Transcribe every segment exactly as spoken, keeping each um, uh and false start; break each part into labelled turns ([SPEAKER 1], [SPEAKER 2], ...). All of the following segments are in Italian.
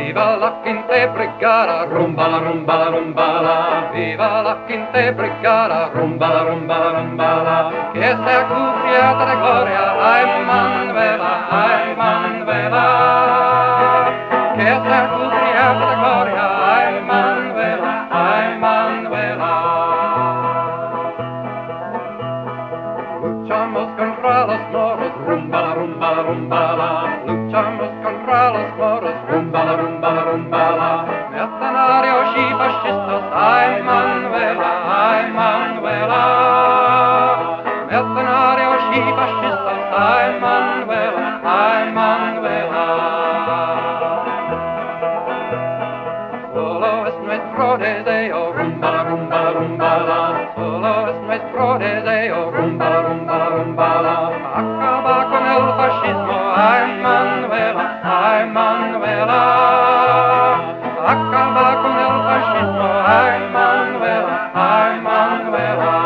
[SPEAKER 1] Viva la quinta brigata, rumbala, rumbala, rumbala. Viva la quinta brigata, rumbala, rumbala, rumbala. Che sia cupiata de gloria, ai Manuela, ai Manuela. Che sia cupiata de gloria, ai Manuela, ai Manuela. Luchamos contra los moros, rumbala, rumbala, rumbala. Luchamos contra los moros, rumbala, rumbala, rumbala. Mercenarios y fascistas, ay Manuela, ay Manuela. Mercenarios y fascistas, ay Manuela, ay Manuela. Solo es nuestro deseo, rumbala, rumbala, rumbala. Solo es nuestro deseo, rumbala, rumbala, rumbala. Acaba con el fascismo, ay Manuela, ay Manuela. Acaba con el fascismo, ay Manuela, ay Manuela.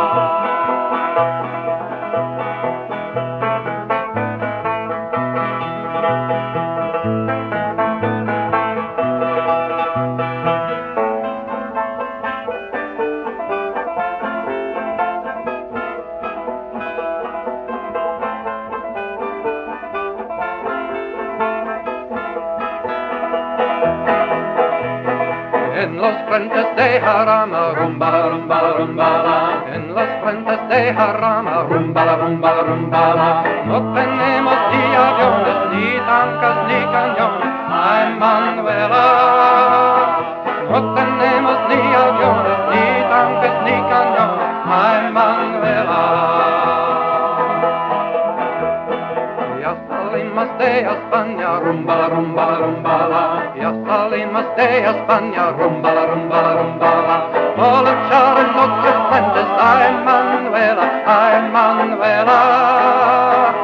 [SPEAKER 1] En los frentes de Jarama, rumbala, rumbala, rumbala. En los frentes de Jarama, rumbala, rumbala, rumbala. No tenemos ni aviones, ni tanques, ni cañones, ay Manuela. No tenemos ni aviones, ni tanques, ni cañones, ay Manuela. Ya salimos de España, rumbala, rumbala, rumbala. Ya salimos de España, rumbala, rumbala, rumbala. A luchar en otros frentes, ay Manuela, ay Manuela.